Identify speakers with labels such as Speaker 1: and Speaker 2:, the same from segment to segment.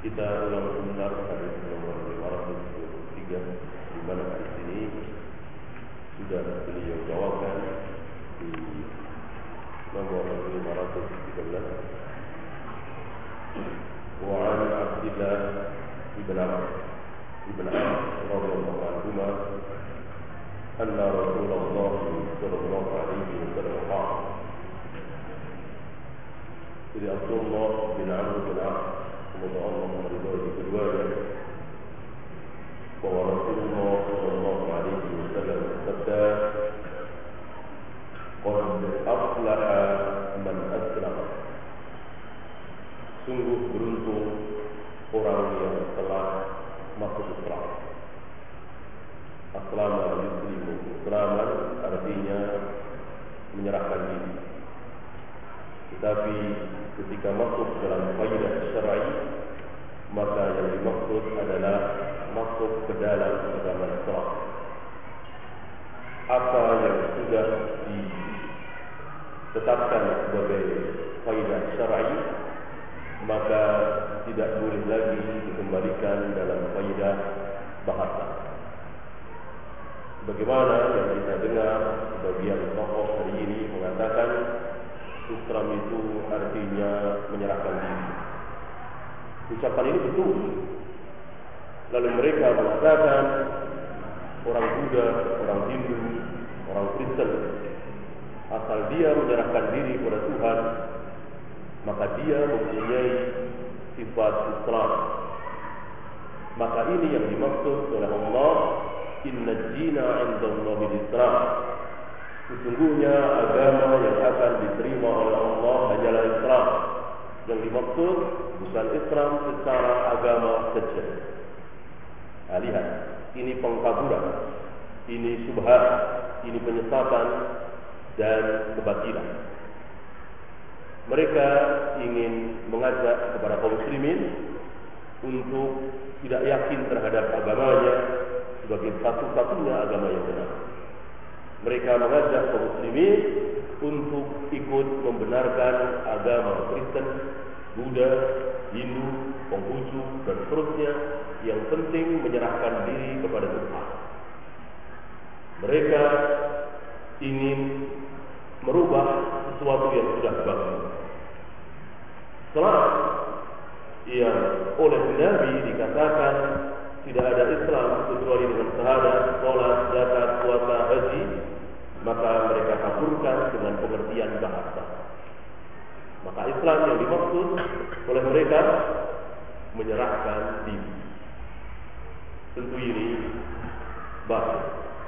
Speaker 1: Kita ulang sebentar hadis nomor 523, di mana hadis ini sudah beliau jawabkan di nomor 513. Wa an Abdillah ibn Amr radhiyallahu anhu anna Rasulullah sallallahu alaihi wasallam qala. Jadi Abdullah bin Amr bin As, semoga Allah meridhai keduanya, bahwa Rasulullah sallallahu alaihi wasallam bersabda, "Qad aflaha man aslama." Sungguh beruntung orang yang telah masuk Islam. Aslama yuslimu. Islaman artinya menyerahkan diri. Tetapi ketika masuk dalam kaidah syar'i, maka yang dimaksud adalah masuk ke dalam agama Islam. Apa yang sudah ditetapkan sebagai kaidah syar'i, maka tidak boleh lagi dikembalikan dalam kaidah bahasa. Bagaimana yang kita dengar sebagian tokoh hari ini mengatakan Islam itu artinya menyerahkan diri. Ucapan ini betul. Lalu mereka mengatakan orang Buddha, orang Hindu, orang Kristen, asal dia menyerahkan diri kepada Tuhan, maka dia mempunyai sifat Islam. Maka ini yang dimaksud oleh Allah, inna ad-dina 'indallahi al-Islam. Sesungguhnya agama yang akan diterima oleh Allah hanyalah Islam. Yang dimaksud bukan Islam secara agama saja. Nah, lihat, ini pengkaburan, ini syubhat, ini penyesatan dan kebatilan. Mereka ingin mengajak kepada kaum muslimin untuk tidak yakin terhadap agamanya sebagai satu-satunya agama yang benar. Mereka mengajak kaum muslimin untuk ikut membenarkan agama Kristen, Buddha, Hindu, Konghucu, dan seterusnya, yang penting menyerahkan diri kepada Tuhan. Mereka ingin merubah sesuatu yang sudah bagus. Islam yang oleh Nabi dikatakan tidak ada Islam kecuali dengan syahadat, salat, zakat, puasa, haji, maka mereka kaburkan dengan pengertian bahasa. Maka Islam yang dimaksud oleh mereka menyerahkan diri. Tentu ini batil.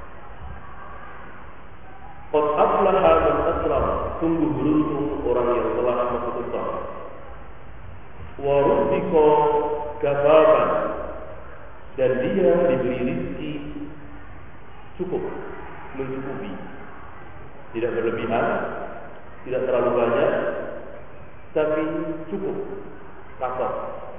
Speaker 1: Qad aflaha man aslama. Sungguh beruntung orang yang telah masuk Islam. Wa ruzika kafaban. Dan dia diberi rezeki cukup, mencukupi. Tidak berlebihan, tidak terlalu banyak, tapi cukup, kasar.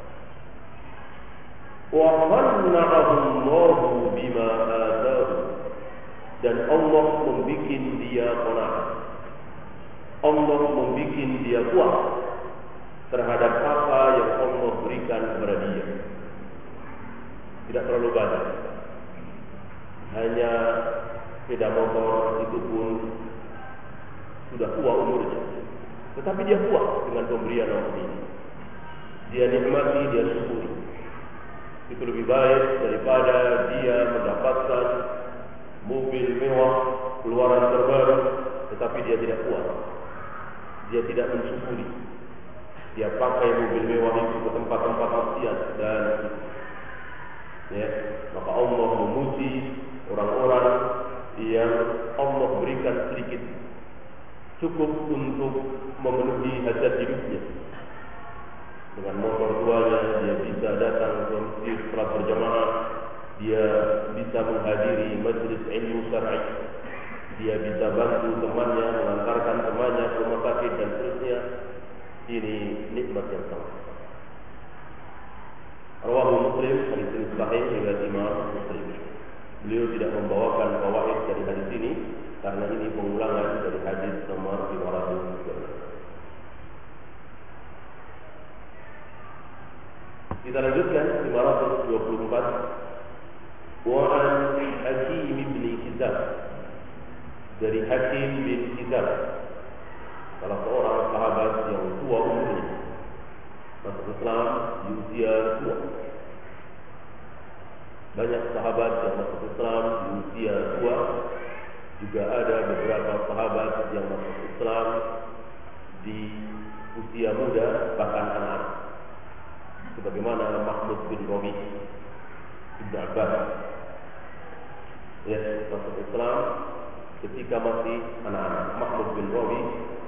Speaker 1: Wa manna'ahu Allahu bima atahu. Dan Allah membuat dia qanaah. Allah membuat dia puas terhadap apa yang Allah berikan kepada dia. Tidak terlalu banyak. Hanya sepeda motor, itu pun sudah tua umurnya. Tetapi dia puas dengan pemberian Allah ini. Dia nikmati, dia syukuri. Itu lebih baik daripada dia mendapatkan mobil mewah, keluaran terbaru, tetapi dia tidak puas. Dia tidak mensyukuri. Dia pakai mobil mewah itu ke tempat-tempat maksiat dan maka Allah memuji orang-orang yang Allah berikan sedikit, cukup untuk memenuhi hajat hidupnya. Dengan motor tuanya dia bisa datang ke masjid salat berjamaah, dia bisa menghadiri majlis ilmu syar'i, dia bisa bantu temannya, mengantarkan temannya ke rumah sakit dan seterusnya. Ini nikmat yang sangat besar. Rawahu Muslim, hadis ini sahih riwayat Imam Muslim. Beliau tidak membawakan fawaid dari hadis ini karena ini pengulangan dari hadis nomor 513. Kita lanjutkan 524. Wa an Hakim bin Hizam, dari Hakim bin Hizam, salah seorang sahabat yang tua umurnya, masuk Islam di usia tua. Banyak sahabat yang masuk Islam di usia tua. Juga ada beberapa sahabat yang masuk Islam di usia muda, bahkan anak, sebagaimana Mahmud bin Rabi' Ibn Abbas, ya, masuk Islam ketika masih anak-anak. Mahmud bin Rabi'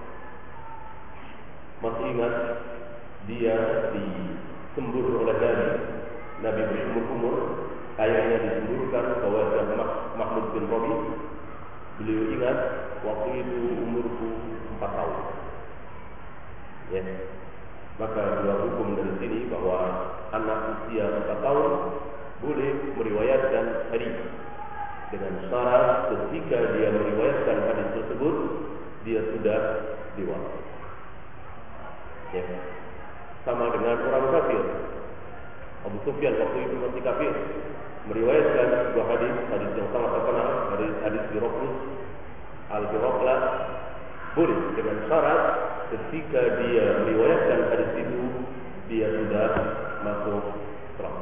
Speaker 1: masih ingat dia disembur oleh Nabi berumur-umur, ayahnya disemburkan ke wajah Mahmud bin Rabi'. Beliau ingat, waktu itu umurku 4 tahun. Ya. Maka dua hukum dari sini bahwa anak usia 4 tahun boleh meriwayatkan hadis, dengan syarat ketika dia meriwayatkan hadis tersebut dia sudah dewasa. Ya. Sama dengan orang kafir. Abu Sufyan waktu itu masih kafir, meriwayatkan sebuah hadis yang sangat terkenal, hadis Hiraqlus Al-Hiraqla, boleh dengan syarat ketika dia meriwayatkan hadis itu dia sudah masuk Islam.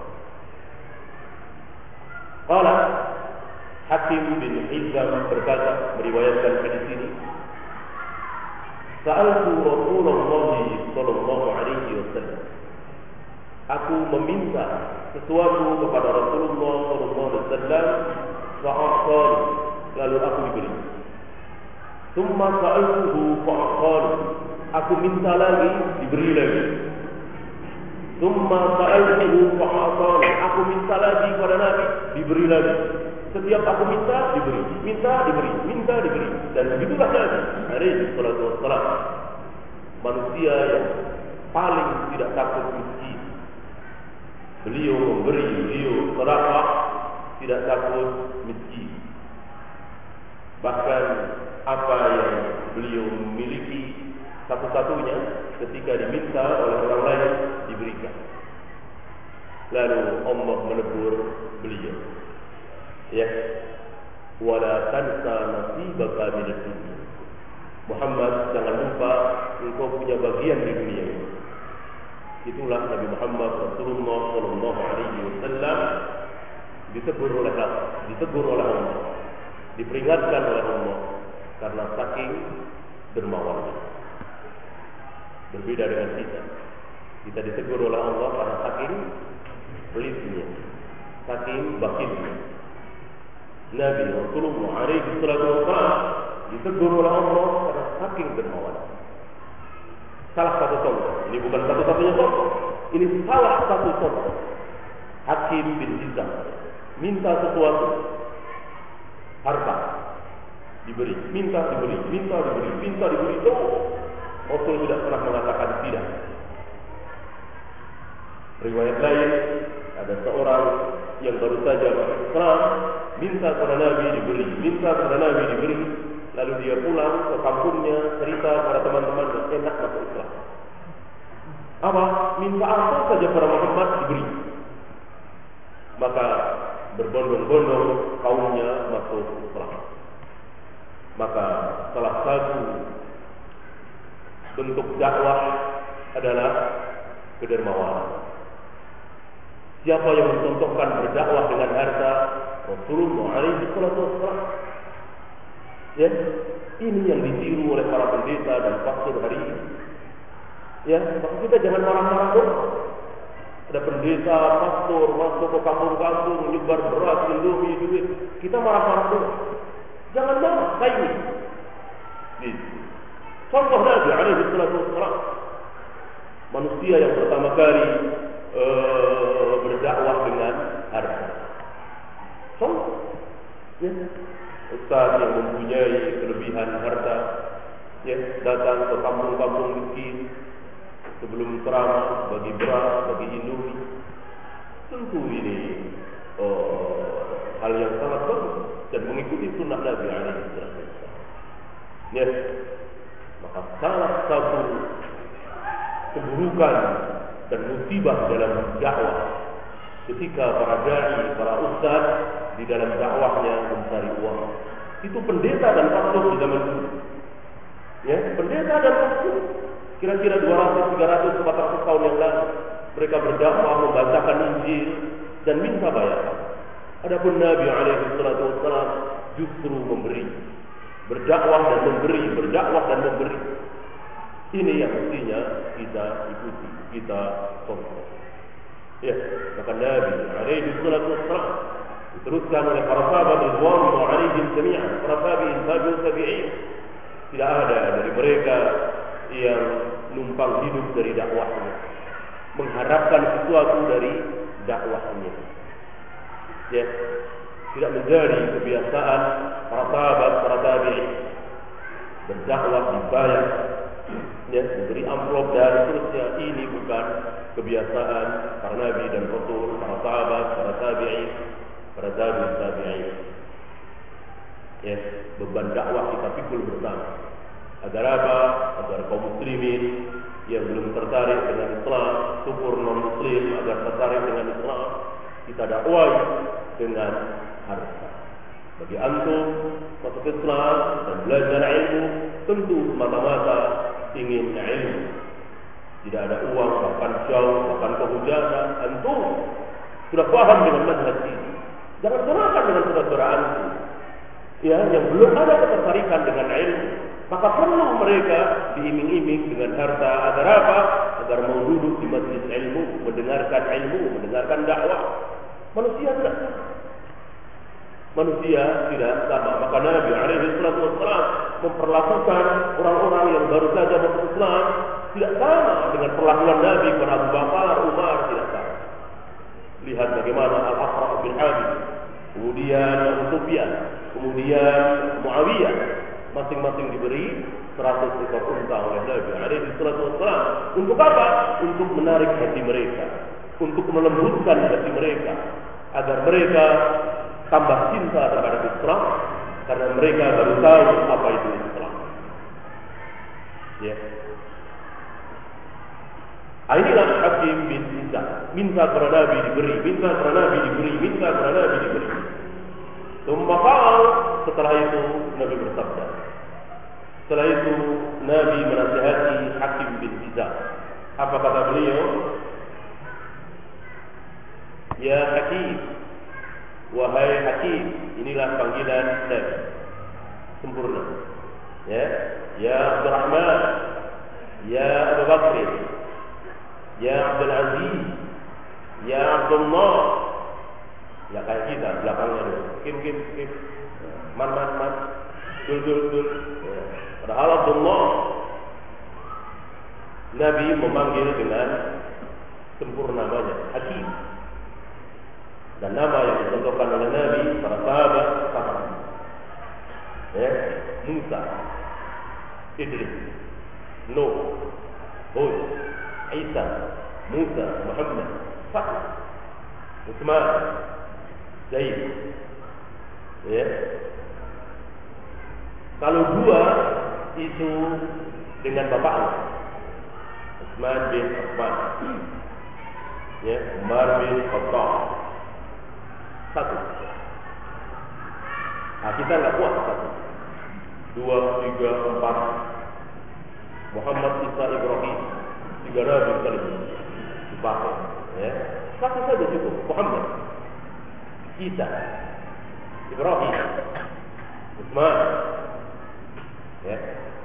Speaker 1: Qala Hakim bin Hizam berkata, meriwayatkan hadis ini, Sa'altu Rasulullah sallallahu alaihi wasallam, aku meminta sesuatu kepada Rasulullah sallallahu alaihi wasallam, fa'aqal, lalu aku diberi. Tsumma sa'altuhu fa'aqal, aku minta lagi, diberi lagi. Tsumma sa'altuhu fa'aqal, aku minta lagi kepada Nabi, diberi lagi. Setiap aku minta, diberi, minta, diberi, minta, diberi. Dan begitulah Nabi alaihi salatu wassalam, manusia yang paling tidak takut miskin. Beliau memberi, beliau sedekah, tidak takut miskin. Bahkan apa yang beliau miliki satu-satunya ketika diminta oleh orang lain diberikan. Lalu Allah menegur beliau, ya, wala tansa nasibaka minad dunya. Muhammad, jangan lupa engkau punya bagian di dunia ini. Itulah Nabi Muhammad Rasulullah sallallahu alaihi wasallam ditegur oleh Allah, diperingatkan oleh Allah karena saking dermawannya. Berbeda dengan kita ditegur oleh Allah karena saking pelitnya, saking bakhilnya. Nabi Rasulullah alaihi wasallam ditegur oleh Allah karena saking dermawannya. Salah satu contoh, ini bukan satu-satunya contoh, ini salah satu contoh. Hakim bin Hizam minta sesuatu, harta diberi, minta diberi, minta diberi, minta diberi. Rasul tidak pernah mengatakan tidak. Riwayat lain, ada seorang yang baru saja masuk Islam, minta kepada Nabi diberi, minta kepada Nabi diberi. Lalu dia pulang ke kampungnya, cerita kepada teman-teman, enak masuk Islam. Apa? Minta apa saja kepada Muhammad diberi. Maka berbondong-bondong kaumnya masuk Islam. Maka salah satu bentuk dakwah adalah kedermawanan. Siapa yang mencontohkan berdakwah dengan harta? Rasulullah alaihi wasallam. Ya, ini yang ditiru oleh para pendeta dan pastor hari ini. Ya, maka kita jangan marah-marah dong. Ada pendeta, pastor masuk ke kampung-kampung menyebar beras, indomie, duit. Kita marah-marah dong. Jangan marah, kayak ini. Contoh Nabi alaihi wasallam, manusia yang pertama kali berdakwah dengan harta. Contoh, ya. Ustaz yang mempunyai kelebihan harta, ya, datang ke kampung-kampung miskin sebelum ceramah bagi beras, bagi indomie. Tentu ini hal yang sangat bagus dan mengikuti sunnah Nabi alaihi wasallam. Ya, maka salah satu keburukan dan musibah dalam dakwah. Ketika para dai, para ustaz di dalam dakwahnya mencari uang, itu pendeta dan pastor di zaman dulu. Ya, pendeta dan pastor kira-kira 200, 300, 400 tahun yang lalu mereka berdakwah, membacakan Injil dan minta bayaran. Adapun Nabi alaihi salatu wassalam justru memberi, berdakwah dan memberi, berdakwah dan memberi. Ini yang mestinya kita ikuti, kita contoh. Ya, maka Nabi alaihi salatu wassalam diteruskan oleh para sahabat radhiyallahu alaihim jami'an, para tabi'in. Tidak ada dari mereka yang numpang hidup dari dakwahnya, mengharapkan sesuatu dari dakwahnya. Ya, tidak menjadi kebiasaan para sahabat, para tabi'in berdakwah dibayar, ya, memberi amplop dan seterusnya. Ini bukan kebiasaan para nabi dan rasul, para sahabat, para tabi'in, para tabi'in. Ya, beban dakwah kita pikul bersama. Agar apa? Agar kaum muslimin yang belum tertarik dengan Islam, syukur non-muslim agar tertarik dengan Islam, kita dakwai dengan harta. Bagi antum masuk Islam dan belajar ilmu, tentu semata-mata ingin ilmu. Tidak ada uang, bahkan jauh, bahkan kehujanan. Antum sudah paham dengan manhaj ini. Jangan serahkan dengan saudara antum, ya, yang belum ada ketertarikan dengan ilmu. Maka perlu mereka diiming-iming dengan harta. Agar apa? Agar mau duduk di majlis ilmu, mendengarkan dakwah. Manusia tidak sama. Maka Nabi alaihi wasallam memperlakukan orang-orang yang baru saja masuk Islam tidak sama dengan perlakuan Nabi kepada Abu Bakar, Umar, tidak sama. Lihat bagaimana Al-Aqra' bin Habib, kemudian Abu Sufyan, kemudian Muawiyah, masing-masing diberi 100 ekor unta oleh Nabi alaihi wasallam. Untuk apa? Untuk menarik hati mereka, untuk melembutkan hati mereka, agar mereka tambah cinta terhadap Islam, karena mereka baru tahu apa itu Islam. Ya. Inilah Hakim bin Hizam, minta kepada Nabi diberi, minta kepada Nabi diberi, minta kepada Nabi diberi. Setelah itu Nabi bersabda. Setelah itu Nabi menasihati Hakim bin Hizam. Apa kata beliau? Ya Hakim, wahai Hakim, inilah panggilan Nabi sempurna. Ya Abdurrahman, ya Abu Bakr, ya Abdul Aziz, ya Abdullah. Ya kayak kita belakangnya Kim. Man. Dul. Padahal Abdullah Nabi memanggil dengan sempurna namanya Hakim. Dan nama yang dicontohkan oleh Nabi para sahabat sama. Ya, Musa, Idris, Nuh, Hud, Isa, Musa, Muhammad, Fatih, Utsman, Zaid. Ya. Kalau dua itu dengan bapaknya, Utsman bin Affan, ya, Umar bin Khattab. Satu. Nah, kita nggak kuat satu. 2, 3, 4. Muhammad, Isa, Ibrahim, 3 nabi sekali dipakai. Ya. Satu saja cukup. Muhammad, Isa, Ibrahim, Utsman. Ya.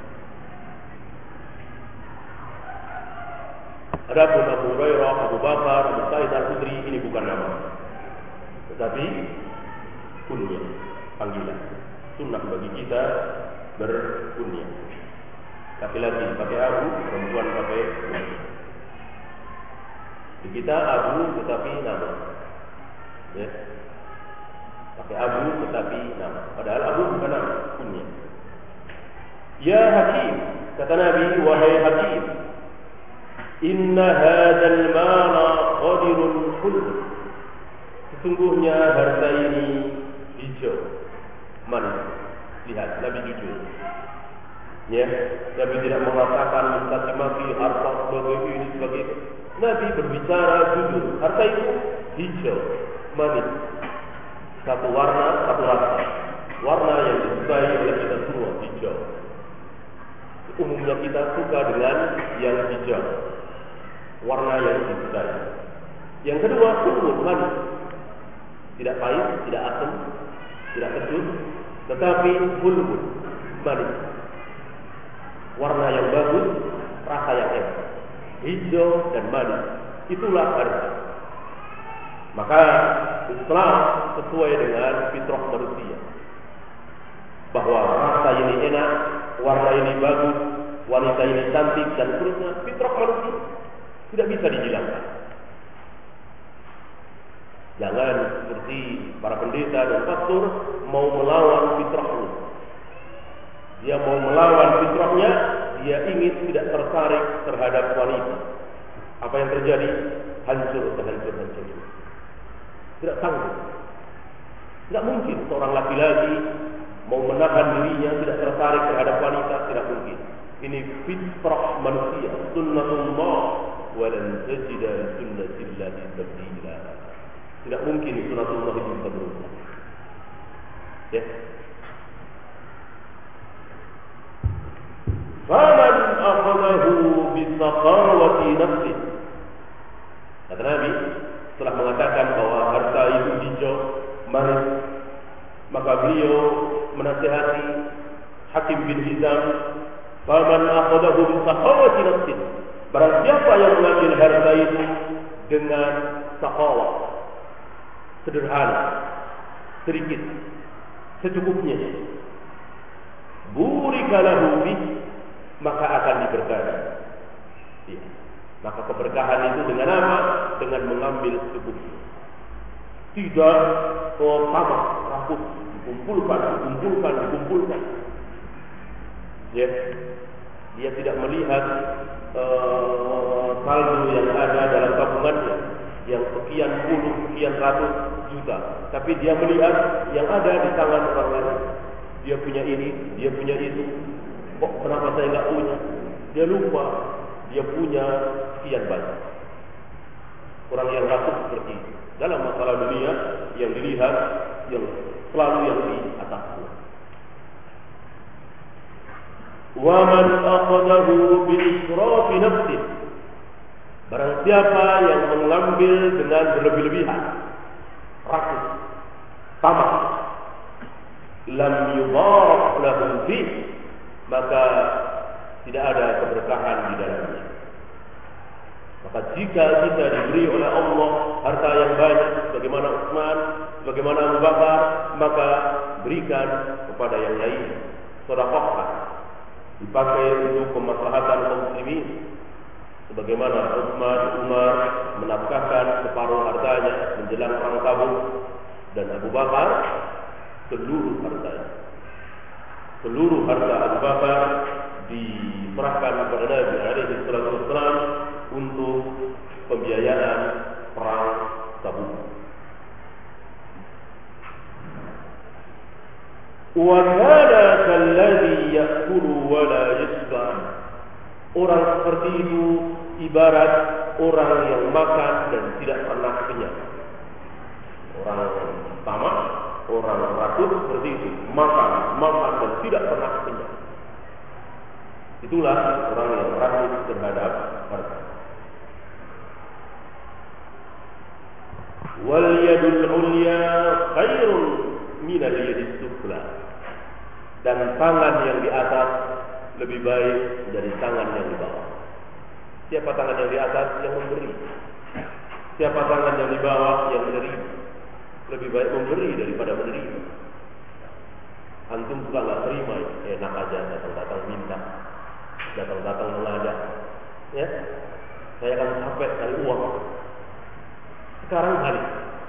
Speaker 1: Adapun Abu Hurairah, Abu Bakar, Abu Sa'id Al-Khudri ini bukan nama, tetapi kunyah, panggilan. Sunnah bagi kita berkunyah. Laki-laki pakai Abu, perempuan pakai Nabi. Di kita Abu tetapi nama. Ya. Pakai Abu tetapi nama. Padahal Abu bukan nama, kunyah. Ya Hakim, kata Nabi, wahai Hakim, inna hadzal mala qadirun khulud. Sesungguhnya harta ini hijau, manis. Lihat, Nabi jujur. Ya, Nabi tidak mengatakan mencaci maki harta sebagai ini sebagai itu. Nabi berbicara jujur. Harta itu hijau, manis, satu warna, satu rasa. Warna yang disukai oleh kita semua hijau. Umumnya kita suka dengan yang hijau, warna yang disukai. Yang kedua, subur, manis, tidak pahit, tidak asam, tidak kecut, tetapi bulbul, manis. Warna yang bagus, rasa yang enak, hijau dan manis. Itulah harta. Maka Islam sesuai dengan fitrah manusia, bahwa rasa ini enak, warna ini bagus, wanita ini cantik dan seterusnya. Fitrah manusia tidak bisa dihilangkan. Jangan seperti para pendeta dan pastor mau melawan fitrahnya. Dia mau melawan fitrahnya, dia ingin tidak tertarik terhadap wanita. Apa yang terjadi? Hancur. Tidak sanggup. Tidak mungkin seorang laki-laki mau menahan dirinya tidak tertarik terhadap wanita, tidak mungkin. Ini fitrah manusia, sunnatullah, walan tajida li sunnatillahi tabdila. Tidak mungkin sunnatullah itu bisa berubah. Ya. Faman akhadahu bisaqawati nafsi. Kata Nabi setelah mengatakan bahwa harta itu hijau, manis, maka beliau menasihati Hakim bin Hizam, faman akhadahu bisaqawati nafsi. Barang siapa yang mengambil harta itu dengan saqawah, sederhana, sedikit, secukupnya, burika lahu bih, maka akan diberkahi. Ya. Maka keberkahan itu dengan apa? Dengan mengambil secukupnya. Tidak tamak, rakut, dikumpulkan. Ya. Dia tidak melihat saldo yang ada dalam tabungannya, yang sekian puluh, sekian ratus juta. Tapi dia melihat yang ada di tangan orang lain. Dia punya ini, dia punya itu. Kok kenapa saya enggak punya? Dia lupa dia punya sekian banyak. Orang yang rakus seperti itu. Dalam masalah dunia yang dilihat yang selalu yang di atasnya. Wa man akhadahu bi israfi nafsihi. Barang siapa yang mengambil dengan berlebih-lebihan, rakus, tamak, lam yubarak lahu fi, maka tidak ada keberkahan di dalamnya. Maka jika kita diberi oleh Allah harta yang banyak, sebagaimana Utsman, sebagaimana Abu Bakar, maka berikan kepada yang lain. Sedekahkan, dipakai untuk kemaslahatan kaum muslimin. Sebagaimana Utsman, Umar menafkahkan separuh hartanya menjelang perang Tabuk, dan Abu Bakar seluruh hartanya. Seluruh harta Abu Bakar diserahkan kepada Nabi alaihi salatu wassalam untuk pembiayaan perang Tabuk. Wa kana kalladhi ya'kulu wa la yashba. Orang seperti itu ibarat orang yang makan dan tidak pernah kenyang. Orang tamak, orang rakus seperti itu, makan dan tidak pernah kenyang. Itulah orang yang rakus terhadap harta. Wal yadul ulya khairun minal yadis sufla. Dan tangan yang di atas lebih baik dari tangan yang di bawah. Siapa tangan yang di atas? Yang memberi. Siapa tangan yang di bawah? Yang menerima. Lebih baik memberi daripada menerima. Antum suka nggak terima, enak aja datang-datang minta, datang-datang mengajak, ya. Saya akan capek cari uang. Sekarang hari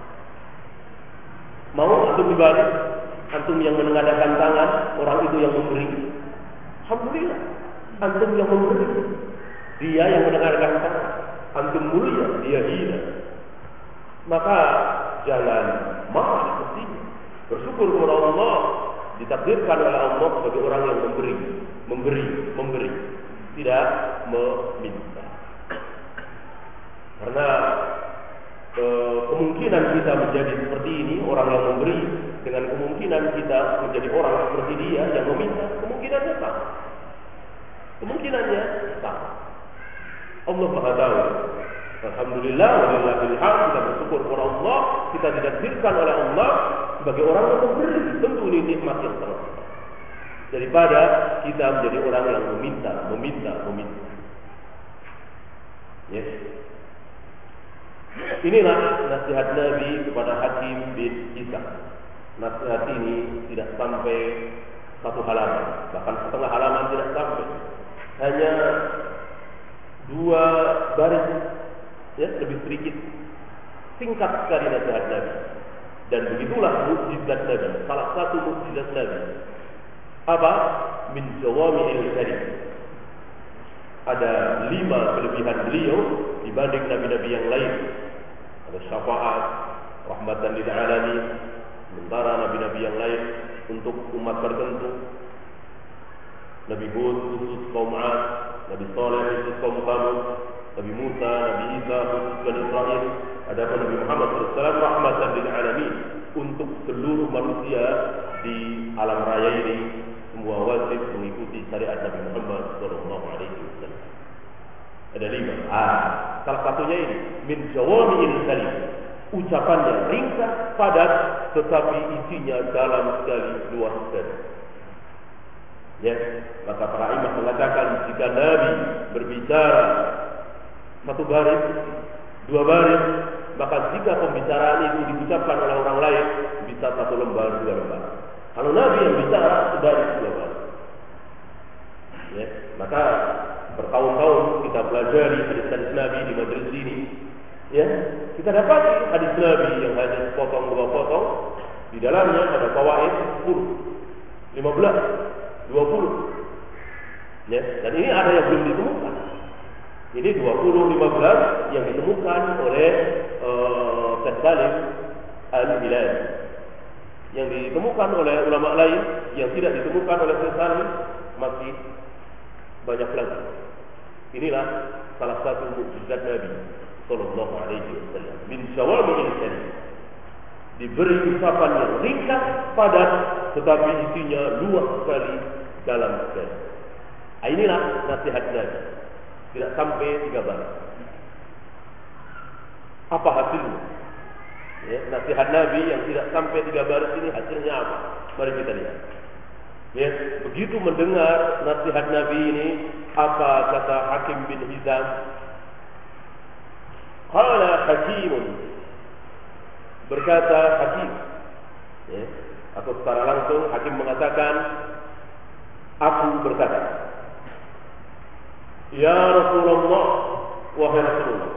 Speaker 1: mau antum dibalik, antum yang menengadakan tangan, orang itu yang memberi. Alhamdulillah, antum yang memberi, dia yang menengadakan tangan. Antum mulia, dia hina. Maka jangan marah mestinya. Bersyukur kepada Allah ditakdirkan oleh Allah sebagai orang yang memberi, tidak meminta. Karena kemungkinan kita menjadi seperti ini, orang yang memberi, dengan kemungkinan kita menjadi orang seperti dia yang meminta, kemungkinannya sama. Allah Maha tahu. Alhamdulillah, walillahil hamd, kita bersyukur kepada Allah, kita ditakdirkan oleh Allah sebagai orang yang memberi. Tentu ini nikmat yang sangat besar. Daripada kita menjadi orang yang meminta. Yes. Inilah nasihat Nabi kepada Hakim bin Hizam. Nasihat ini tidak sampai 1 halaman, bahkan setengah halaman tidak sampai. Hanya 2 baris, ya, lebih sedikit. Singkat sekali nasihat Nabi. Dan begitulah mukjizat Nabi. Salah satu mukjizat Nabi. Apa? Min jawami'il kalim. Ada 5 kelebihan beliau dibanding nabi-nabi yang lain. Ada syafaat, rahmatan lil alamin. Sementara nabi-nabi yang lain untuk umat tertentu. Nabi Hud khusus kaum 'Ad, Nabi Saleh khusus kaum Thamud, Nabi Musa, Nabi Isa khusus Bani Israil. Adapun Nabi Muhammad SAW rahmatan lil alamin untuk seluruh manusia di alam raya ini, semua wajib mengikuti syariat Nabi Muhammad SAW. Ada 5. Salah satunya ini min jawami'il kalim. Ucapannya ringkas, padat, tetapi isinya dalam sekali, luas sekali. Ya, maka para imam mengatakan jika Nabi berbicara 1 baris, 2 baris, maka jika pembicaraan itu diucapkan oleh orang lain bisa 1 lembar, 2 lembar. Kalau Nabi yang bicara sebaris, 2 baris. Ya, maka bertahun-tahun kita pelajari hadis-hadis Nabi di majelis ini. Ya, kita dapati hadis Nabi yang hanya sepotong 2 potong, di dalamnya ada fawaid 10, 15, 20. Ya, dan ini ada yang belum ditemukan. Ini 20, 15 yang ditemukan oleh Syekh Salim Al-Hilali. Yang ditemukan oleh ulama lain, yang tidak ditemukan oleh Syekh Salim masih banyak lagi. Inilah salah satu mukjizat Nabi sallallahu alaihi wasallam. Min jawami'il kalim. Diberi ucapan yang ringkas, padat, tetapi isinya luas sekali, dalam sekali. Inilah nasihat Nabi. Tidak sampai 3 baris. Apa hasilnya? Ya, nasihat Nabi yang tidak sampai 3 baris ini hasilnya apa? Mari kita lihat. Ya, begitu mendengar nasihat Nabi ini, apa kata Hakim bin Hizam? Qala Hakimun, berkata Hakim, ya, atau secara langsung Hakim mengatakan, aku berkata, ya Rasulullah, wahai Rasulullah,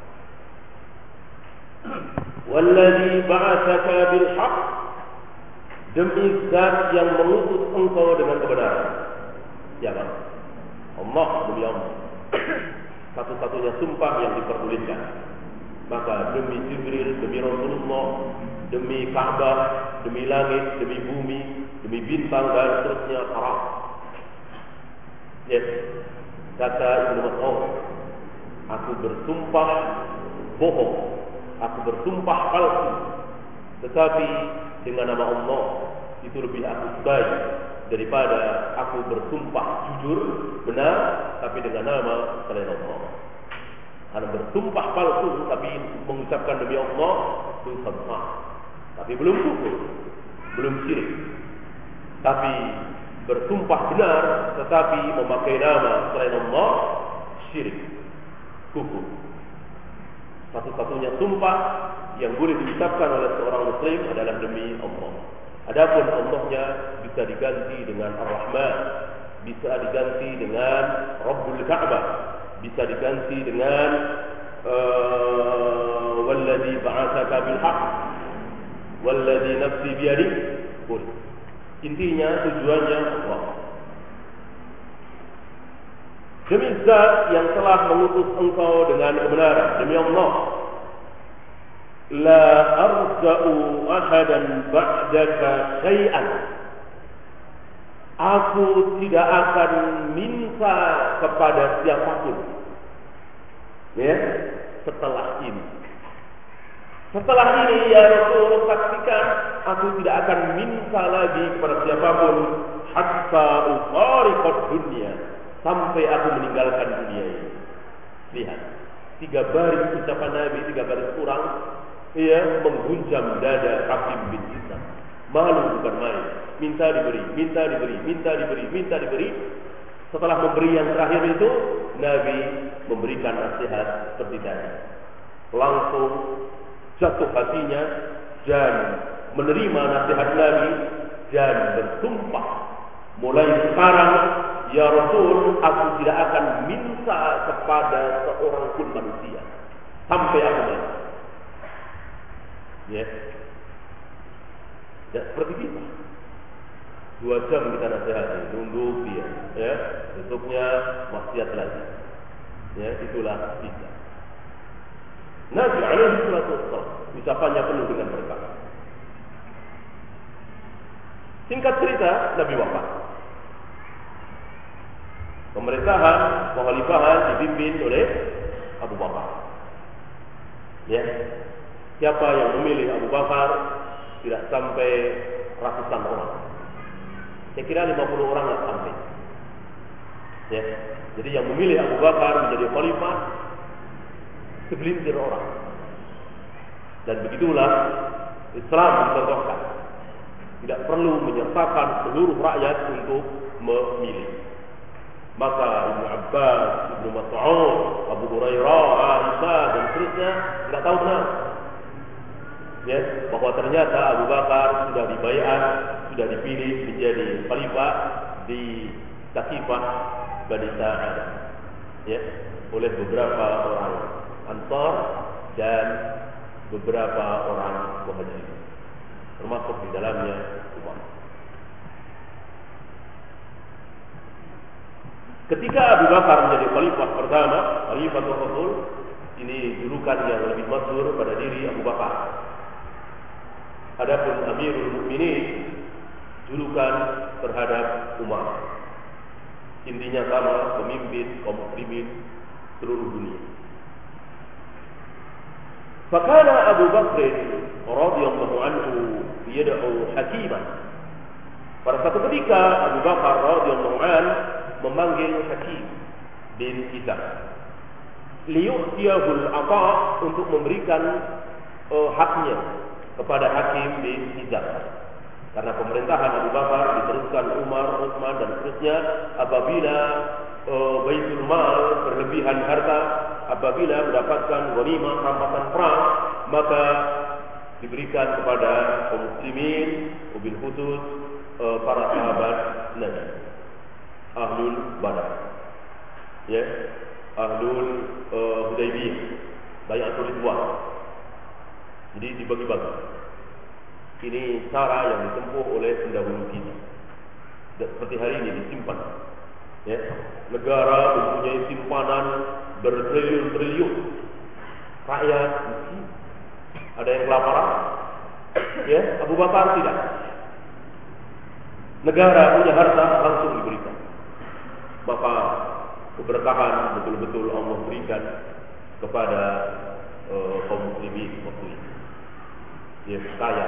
Speaker 1: walladzi ba'atsaka bil haqq, demi zat yang mengutus engkau dengan kebenaran. Ya kan? Allah, demi Allah. Satu-satunya sumpah yang diperbolehkan. Maka demi Jibril, demi Rasulullah, demi Ka'bah, demi langit, demi bumi, demi bintang dan seterusnya haram. Yes. Kata Ibnu Mas'ud, aku bersumpah bohong, aku bersumpah palsu, tetapi dengan nama Allah itu lebih aku baik daripada aku bersumpah jujur, benar, tapi dengan nama selain Allah. Karena bersumpah palsu tapi mengucapkan demi Allah itu sah, tapi belum kufur, belum syirik. Tapi bersumpah benar tetapi memakai nama selain Allah, syirik, kufur. Satu-satunya sumpah yang boleh diucapkan oleh seorang muslim adalah demi Allah. Adapun Allahnya bisa diganti dengan Ar-Rahman, bisa diganti dengan Rabbul Ka'bah, bisa diganti dengan walladzi ba'atsaka bil haqq, walladzi nafsi biyadihi. Intinya tujuannya Allah. Demi zat yang telah mengutus engkau dengan kebenaran, demi Allah, la arja'u ahadan ba'daka syai'an, aku tidak akan minta kepada siapapun, ya, setelah ini. Setelah ini ya Rasul, saksikan, aku tidak akan minta lagi kepada siapapun hatta ufariqad dunya, sampai aku meninggalkan dunia ini. Lihat, 3 baris ucapan Nabi, 3 baris kurang, ia mengguncang dada Hakim bin Hizam. Malu bukan main. Minta diberi, minta diberi, minta diberi, minta diberi. Setelah memberi yang terakhir itu, Nabi memberikan nasihat seperti tadi. Langsung jatuh hatinya dan menerima nasihat Nabi dan bersumpah, mulai sekarang ya Rasul, aku tidak akan minta kepada seorang pun manusia sampai aku mati. Ya. Ya, seperti kita. 2 jam kita nasihati, nunduk dia, ya. Besoknya maksiat lagi. Ya, itulah kita. Nabi alaihi salatu wassalam, ucapannya penuh dengan berkah. Singkat cerita, Nabi wafat. Pemerintahan, penghalifahan dipimpin oleh Abu Bakar. Ya. Siapa yang memilih Abu Bakar tidak sampai ratusan orang. Saya kira 50 orang tidak sampai. Ya. Jadi yang memilih Abu Bakar menjadi khalifah segelintir orang. Dan begitulah Islam dicontohkan. Tidak perlu menyertakan seluruh rakyat untuk memilih. Maka Ibnu Abbas, Ibnu Mas'ud, Abu Hurairah, Aisyah dan seterusnya tidak tahu kenapa. Ya, bahwa ternyata Abu Bakar sudah dibaiat, sudah dipilih menjadi khalifah di Saqifah Bani Sa'adah, ya, oleh beberapa orang Ansar dan beberapa orang Muhajirin, termasuk di dalamnya Umar. Ketika Abu Bakar menjadi khalifah pertama, khalifah Rasul, ini julukan yang lebih masyhur pada diri Abu Bakar. Adapun Amirul Mukminin, julukan terhadap Umar. Intinya sama, pemimpin kaum muslimin seluruh dunia. Fakana Abu Bakr radhiyallahu anhu yad'u hakiman. Pada satu ketika Abu Bakar radhiyallahu anhu memanggil Hakim bin Hizam liyu'tiyahul ata, untuk memberikan haknya kepada Hakim bin Hizam. Karena pemerintahan Abu Bakar diteruskan Umar, Utsman dan seterusnya. Apabila Baitul Mal, berlebihan harta, apabila mendapatkan ghanimah, rampasan perang, maka diberikan kepada kaum muslimin, wabil khusus para sahabat Nabi, Ahlul Badar, ya, Ahlul Hudaybiyah, Bai'atul Ridwan. Jadi dibagi-bagi. Ini cara yang ditempuh oleh pendahulu kita. Seperti hari ini disimpan. Ya, negara mempunyai simpanan bertriliun-triliun. Rakyat miskin. Ada yang kelaparan. Ya, Abu Bakar tidak. Negara punya harta langsung diberikan. Maka keberkahan betul-betul Allah berikan kepada kaum muslimin waktu itu. Dia kaya.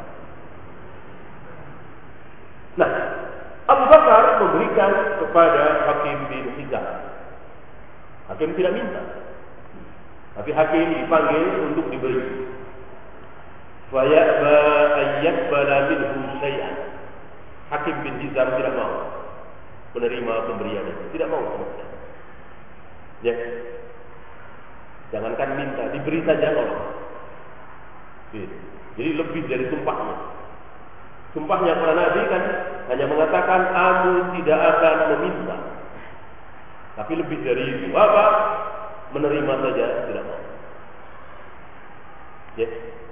Speaker 1: Nah, Abu Bakar memberikan kepada Hakim bin Hizam. Hakim tidak minta, tapi Hakim dipanggil untuk diberi. Faya'ba ayyaqbala minhu syai'an. Hakim bin Hizam tidak mau menerima pemberian itu, tidak mau sama sekali. Ya, jangankan minta, diberi saja Allah. Jadi lebih dari sumpahnya. Sumpahnya para Nabi kan hanya mengatakan aku tidak akan meminta. Tapi lebih dari itu, apa? Menerima saja tidak mau. Ya.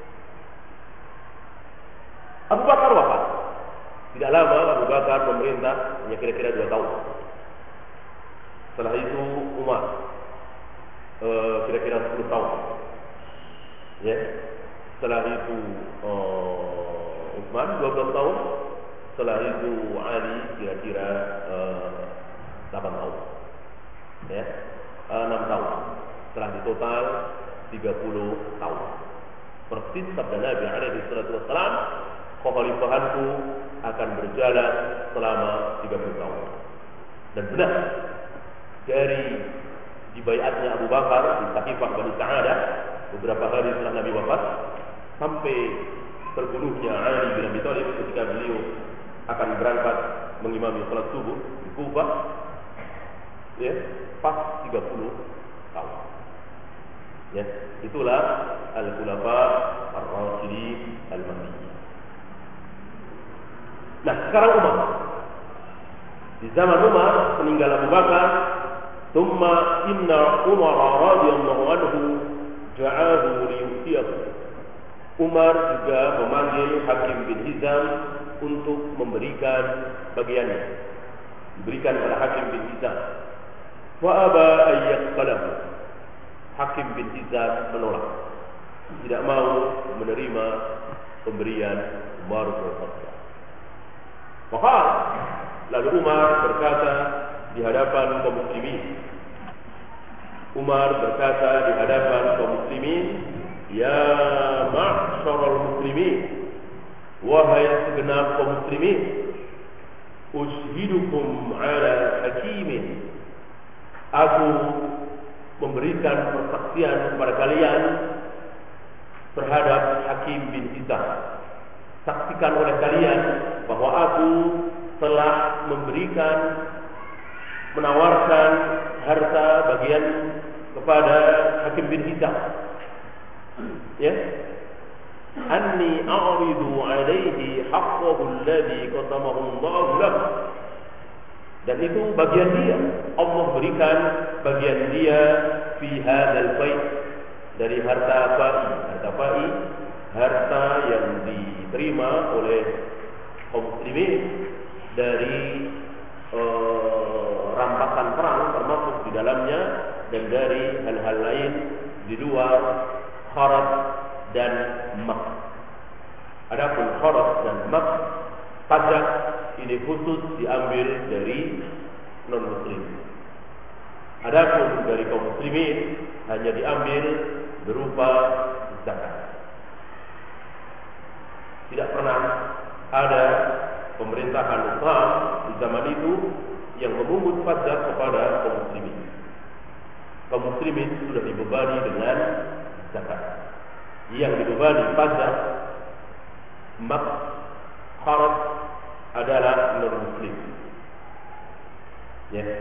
Speaker 1: Abu Bakar wafat. Tidak lama Abu Bakar memerintah, hanya kira-kira 2 tahun. Setelah itu Umar, kira-kira 10 tahun. Ya. Setelah itu Utsman 12 tahun. Setelah itu Ali kira-kira 8 tahun, ya, 6 tahun. Setelah di total 30 tahun. Persis sabda Nabi alaihi salatu wassalam, kekhalifahanku akan berjalan selama 30 tahun. Dan benar, dari dibaiatnya Abu Bakar di Saqifah Bani Sa'adah beberapa hari setelah Nabi wafat, sampai terbunuhnya Ali bin Abi Thalib ketika beliau akan berangkat mengimami salat subuh di Kufah, ya, pas 30 tahun. Ya, itulah al-khulafa ar-rasyidin al-mahdiyyin. Nah, sekarang Umar. Di zaman Umar meninggal Abu Bakar, thumma inna Umar radhiyallahu anhu ja'ahu liyutiyahu. Umar juga memanggil Hakim bin Hizam untuk memberikan bagiannya, diberikan kepada Hakim bin Hizam. Wa aba ayyaqbalahu. Hakim bin Hizam menolak, tidak mau menerima pemberian Umar bin Khattab. Maka lalu Umar berkata di hadapan kaum muslimin. Umar berkata di hadapan kaum muslimin, ya ma'syaral muslimin, wahai segenap kaum muslimin, ushidukum ala hakimin, aku memberikan persaksian kepada kalian terhadap Hakim bin Hizam. Saksikan oleh kalian bahwa aku telah menawarkan harta bagian kepada Hakim bin Hizam. Ya, anni a'ridu alaihi haqqahu alladhi qasamahu Allah lahu. Dan itu bagian dia. Allah berikan bagian dia fi hadzal bait, dari harta fa'i, harta yang diterima oleh kaum muslimin dari rampasan perang, termasuk di dalamnya, dan dari hal-hal lain di luar kharaj dan mak. Adapun kharaj dan mak, pajak, ini khusus diambil dari non-muslim. Adapun dari kaum muslimin hanya diambil berupa zakat. Tidak pernah ada pemerintahan Islam di zaman itu yang memungut pajak kepada kaum muslimin. Kaum muslimin sudah dibebani dengan zakat. Yang dibebani pajak, mak, kharaj adalah non-muslim. Ya.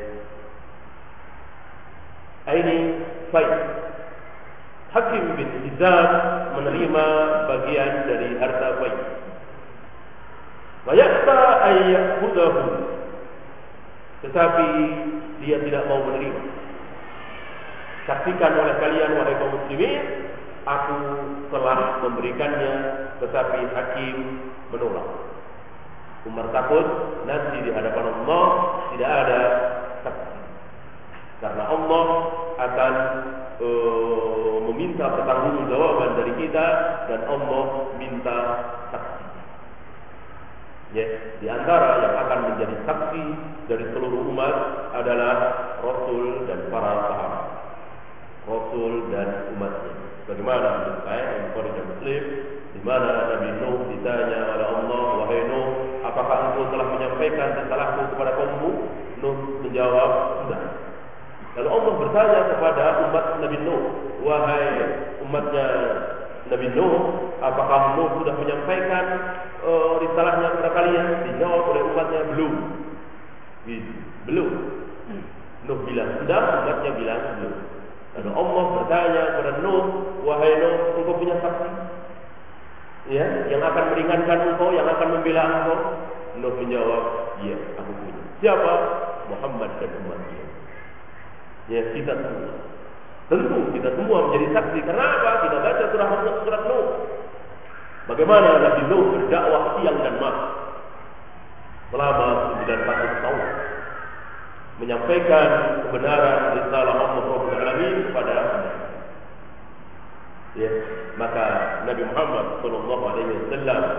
Speaker 1: Ini baik. Hakim bin Hizam menerima bagian dari harta baik. Wa yaqta ayyahudahu, tetapi dia tidak mau menerima. Saksikan oleh kalian wahai kaum muslimin, aku telah memberikannya, tetapi Hakim menolak. Umar takut nanti di hadapan Allah tidak ada saksi, karena Allah akan meminta pertanggungjawaban dari kita, dan Allah minta saksi. Ya, di antara yang akan menjadi saksi dari seluruh umat adalah Rasul dan para sahabat, Rasul dan umatnya. Bagaimana menurut saya Bukhari dan Muslim, di mana Nabi Nuh ditanya oleh Allah, wahai Nuh, apakah engkau telah menyampaikan risalahku kepada kaummu? Nuh menjawab, sudah. Lalu Allah bertanya kepada umat Nabi Nuh, wahai umatnya Nabi Nuh, apakah Nuh sudah menyampaikan risalahnya kepada kalian? Dijawab oleh umatnya, belum. Belum. Nuh bilang sudah, umatnya bilang belum. Lalu Allah bertanya kepada Nuh, wahai Nuh, engkau punya saksi? Ya, yang akan meringankan engkau, yang akan membela engkau? Nuh menjawab, iya, aku punya. Siapa? Muhammad dan umatnya. Ya, kita semua. Tentu kita semua menjadi saksi. Kenapa? Kita baca surat Nuh. Bagaimana Nabi Nuh berdakwah siang dan malam selama 900 tahun, menyampaikan kebenaran risalah Allah Rabbul Alamin kepada manusia. Ya, maka Nabi Muhammad sallallahu alaihi wasallam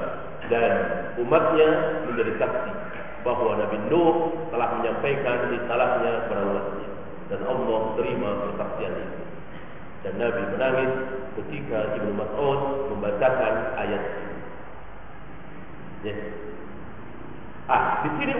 Speaker 1: dan umatnya menjadi saksi bahwa Nabi Nuh telah menyampaikan risalahnya kepada umatnya, dan Allah terima kesaksian itu. Dan Nabi menangis ketika Ibnu Mas'ud membacakan ayat ini. Yes. Di sini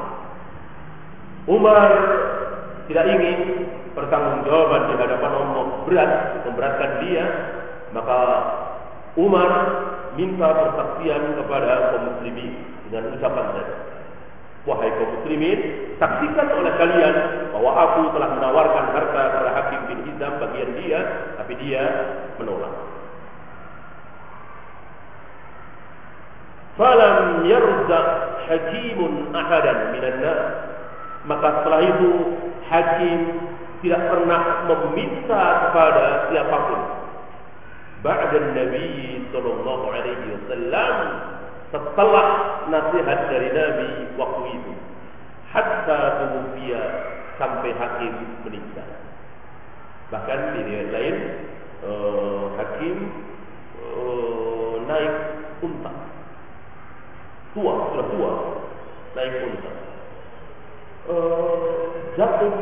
Speaker 1: Umar tidak ingin pertanggungjawaban di hadapan Allah berat, memberatkan dia, maka Umar minta persaksian kepada kaum muslimin dengan ucapan tadi. Wahai kaum muslimin, saksikan oleh kalian bahwa aku telah menawarkan harta kepada Hakim bin Hizam bagian dia, tapi dia menolak. Falam yarzaq hakimun ahadan minan nas. Maka setelah itu Hakim tidak pernah meminta kepada siapapun ba'da Nabi sallallahu alaihi wasallam, setelah nasihat dari Nabi waktu itu, hatta tuwfiya, sampai Hakim meninggal. Bahkan di riwayat lain Hakim naik unta, sudah tua, naik unta, jatuh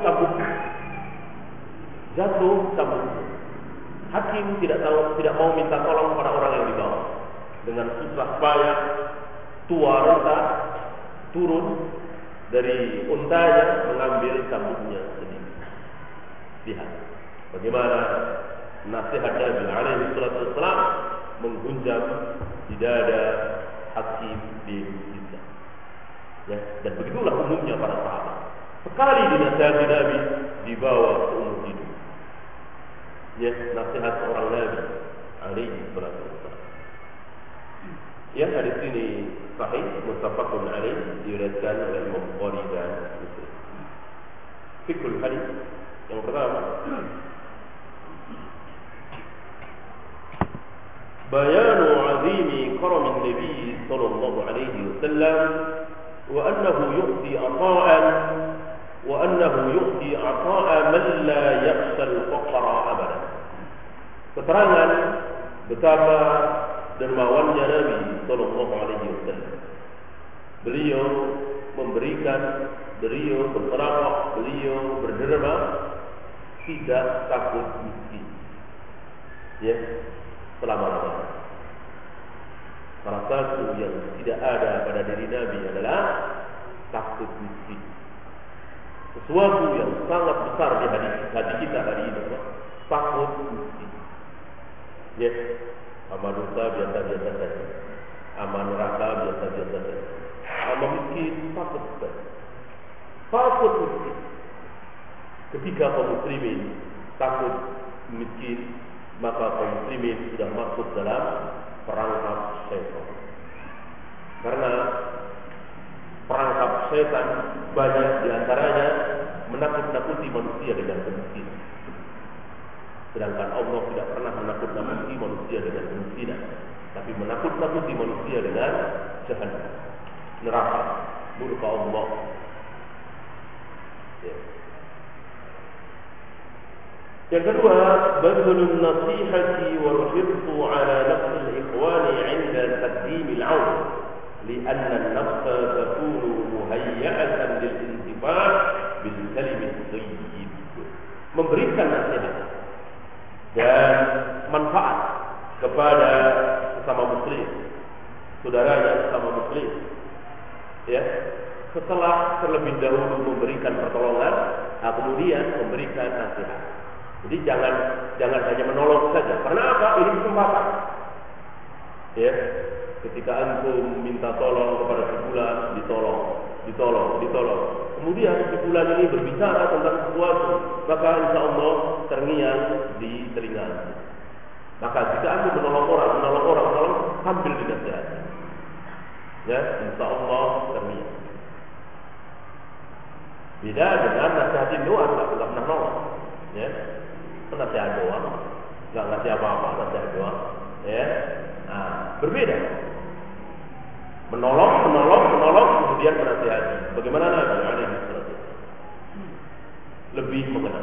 Speaker 1: cabut. Hakim tidak mau minta tolong pada orang yang dibawa. Dengan susah payah tua renta turun dari untanya, mengambil cambuknya sendiri. Lihat bagaimana nasihat Nabi alaihi salatu wassalam menggunjam di dada Hakim bin Hizam. Ya, dan begitulah umumnya para sahabat. Sekali dinasihati Nabi, dibawa ke umur hidup. Ya, nasihat seorang Nabi alaihi salatu wassalam. Ya, hadis ini sahih, muttafaqun alaih, diriwayatkan oleh Imam Bukhari dan Muslim. Fiqhul hadis yang pertama, bayanu azimi karamin Nabi sallallahu alaihi wasallam wa annahu yu'ti ata'an wa annahu yu'ti ata'a man la yakhsha al-faqra abadan. Keterangan betapa dermawannya Nabi sallallahu alaihi wasallam. Beliau memberikan, beliau bersedekah, beliau berderma, tidak takut miskin. Ya, selama-lamanya. Salah satu yang tidak ada pada diri Nabi adalah takut miskin. Sesuatu yang sangat besar di hati kita hari ini, takut miskin. Ya, amal dosa biasa-biasa saja, amal neraka biasa-biasa saja. Amal miskin takut saja. Takut miskin. Ketika kaum muslimin takut miskin, maka kaum muslimin sudah masuk dalam perangkap syaitan. Karena perangkap syaitan banyak diantaranya menakut-nakuti manusia dengan kemiskinan. Sedangkan Allah tidak pernah menakut-nakuti manusia dengan kemiskinan, tapi menakut-nakuti manusia dengan jahannam, neraka, murka Allah. Ya. Yang kedua, badlun nasihati wal hirsu ala nafs al-ikhwan 'inda taqdim al-'awn, li'anna an-nafs takunu muhayya'atan lil-intifa' bil kalim at-thayyib. Memberikan nasihat dan manfaat kepada sesama muslim, saudaranya sesama muslim, ya, setelah terlebih dahulu memberikan pertolongan, kemudian memberikan nasihat. Jadi jangan hanya menolong saja. Karena apa? Ini kesempatan. Ya, ketika antum minta tolong kepada sebulan, ditolong. Kemudian sebulan ini berbicara tentang sesuatu, maka insya Allah terngiang di telinga. Maka jika antum menolong orang, ambil dinasihati. Ya, insya Allah terngiang. Beda dengan nasihatin doang, nggak pernah nolong. Ya, nasihat doang, nggak ngasih apa-apa, nasihat doang. Ya, berbeda. Menolong, kemudian menasihati. Bagaimana Nabi alaihi salatu lebih mengenal.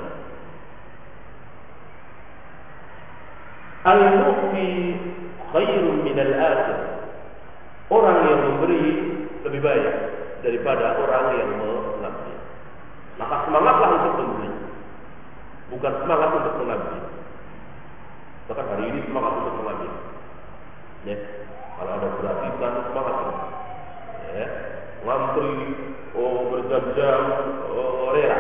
Speaker 1: Al-mu'ti khairun min al-akhir. orang yang memberi lebih baik daripada orang yang mengambil. Maka semangatlah untuk memberi, bukan semangat untuk mengambil. Bahkan hari ini semangat untuk mengambil. Ya, kalau ada gratisan semangat. Ya, ngantri, berjam-jam, rela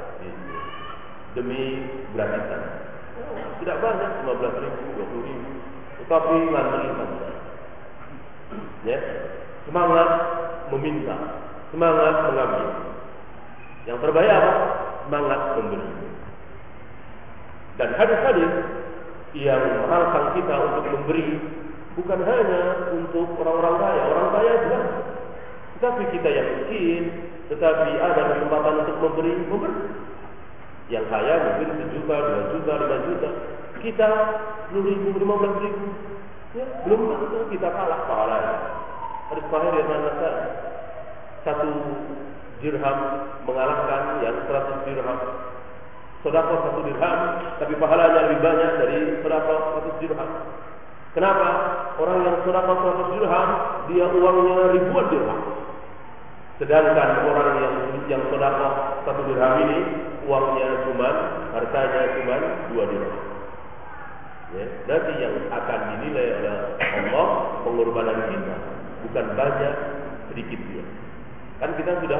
Speaker 1: demi gratisan. Tidak banyak, 15.000, 20.000, tetapi ngantri saja. Ya, semangat meminta, semangat mengambil. Yang terbaik apa? Semangat memberi. Dan hadis-hadis yang merangsang kita untuk memberi bukan hanya untuk orang-orang kaya, orang kaya juga. Tetapi kita yang miskin, tetapi ada kesempatan untuk memberi. Yang kaya mungkin 1 juta, 2 juta, 5 juta. Kita 10.000, 15.000. Ya, belum tentu kita kalah pahalanya. Hadis sahih yang mana 1 dirham mengalahkan yang 100 dirham. Sedekah 1 dirham, tapi pahalanya lebih banyak dari sedekah 100 dirham. Kenapa? Orang yang sedekah 100 dirham, dia uangnya ribuan dirham. Sedangkan orang yang sedekah 1 dirham ini, uangnya hartanya cuma 2 dirham. Ya, nanti yang akan dinilai oleh Allah pengorbanan kita bukan banyak sedikitnya. Kan kita sudah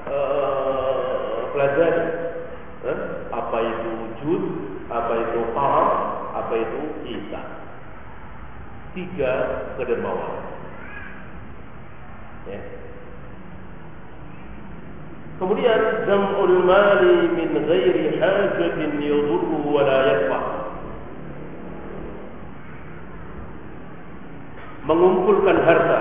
Speaker 1: pelajari apa itu jud, apa itu qaram, apa itu ihsan. 3 kedermawanan. Ya. Kemudian jam'ul mali min ghairi hajatin yadurru wa la yanfa. Mengumpulkan harta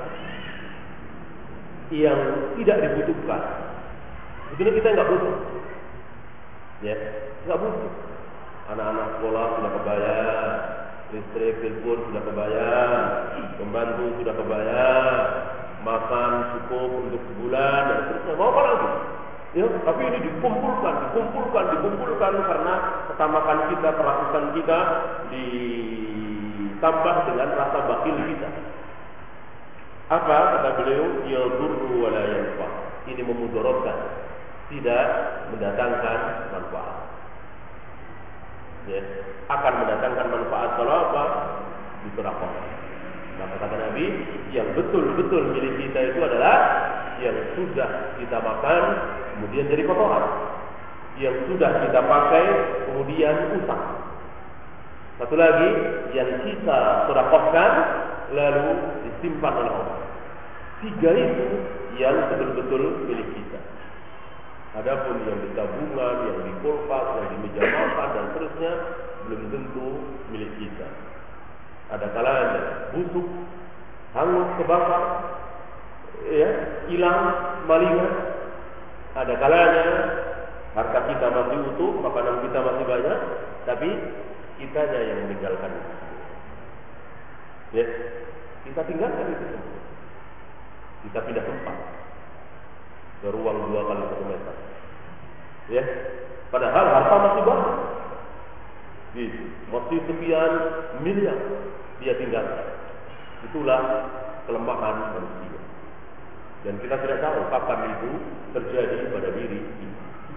Speaker 1: yang tidak dibutuhkan. Begini kita enggak butuh. Ya, enggak butuh. Anak-anak sekolah sudah kebayar, listrik, telepon sudah kebayar, pembantu sudah kebayar, makan cukup untuk sebulan dan seterusnya. Mau apa lagi? Ya, tapi ini dikumpulkan karena ketamakan kita, kerakusan kita ditambah dengan rasa bakhil kita. Apa kata beliau? Yadurru wa la yanfa. Ini memudaratkan, tidak mendatangkan manfaat. Ya, akan mendatangkan manfaat kalau apa? Disedekahkan. Maka kata Nabi, yang betul-betul milik kita itu adalah yang sudah kita makan kemudian jadi kotoran, yang sudah kita pakai kemudian usang. Satu lagi, yang kita sedekahkan lalu disimpan oleh Allah. 3 itu yang betul-betul milik kita. Adapun yang di tabungan, yang di kulkas, yang di meja makan dan seterusnya belum tentu milik kita. Ada kalanya busuk, hangus, kebakar, ya, hilang, malingan. Ada kalanya harta kita masih utuh, makanan kita masih banyak, tapi kitanya yang meninggalkan itu. Ya, kita tinggalkan itu semua. Kita pindah tempat ke ruang 2 kali 1 meter. Ya, padahal harta masih banyak. Masih sekian miliar dia tinggalkan. Itulah kelemahan manusia. Dan kita tidak tahu kapan itu terjadi pada diri kita.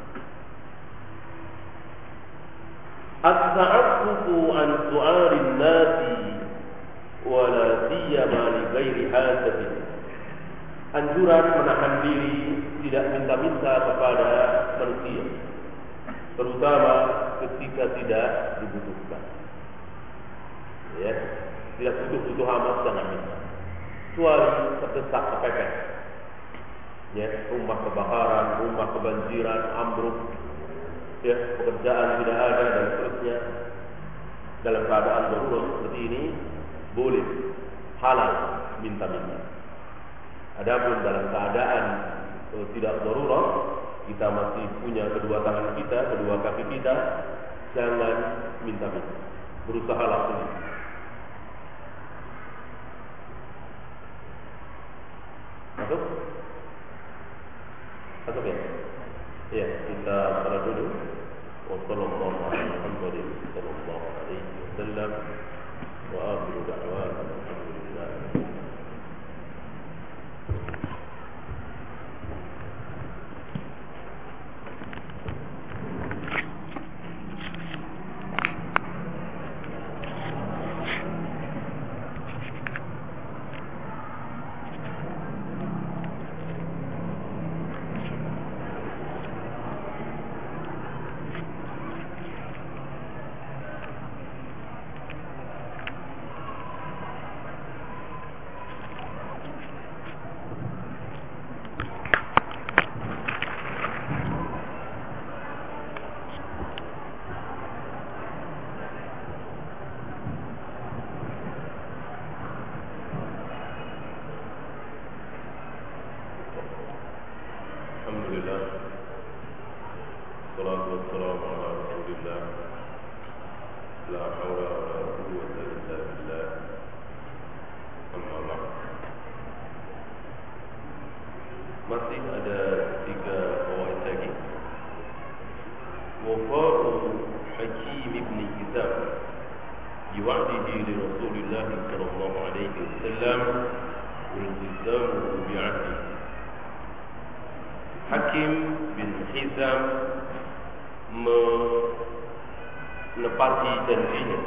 Speaker 1: As-sa'atufu an su'arin nasi wa la siyama li ghairi hajatin. Anjuran menahan diri, tidak minta-minta kepada manusia, terutama ketika tidak dibutuhkan. Ya, tidak butuh-butuh amat jangan minta. Kecuali terdesak kepepet. Ya, rumah kebakaran, rumah kebanjiran, ambruk, ya, pekerjaan tidak ada dan seterusnya. Dalam keadaan darurat seperti ini boleh halal minta-minta. Adapun dalam keadaan tidak darurat, kita masih punya kedua tangan kita, kedua kaki kita, jangan minta-minta. Berusahalah sendiri. Masuk? Masuk ya? Ya, kita salat dulu. Wassallallahu alaihi wasallam wa akhiru da'wana alhamdulillah. لا حول ولا قوة إلا بالله. أما بعد. Masih ada 3 fawaid lagi. Wafa'u Hakim ibn Hizam biwa'dihi li Rasulillah sallallahu alaihi wasallam waltizamuhu bi'ahdihi. Hakim bin Hizam menepati janji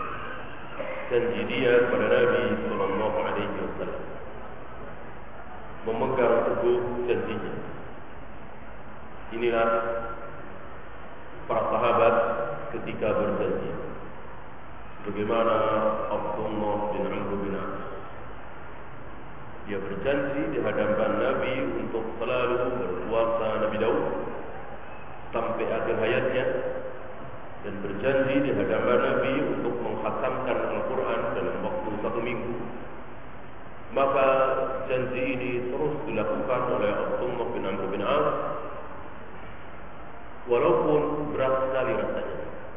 Speaker 1: dia kepada Nabi sallallahu alaihi wasallam, memegang teguh janjinya. Inilah para sahabat ketika berjanji. Bagaimana Abdullah bin Amr bin As, dia berjanji di hadapan Nabi untuk selalu berpuasa Nabi Daud sampai akhir hayatnya, dan berjanji di hadapan Nabi untuk menghatamkan Al-Quran dalam waktu 1 minggu. Maka janji ini terus dilakukan oleh Abdullah bin Amr bin As, walaupun berat sekali rasanya.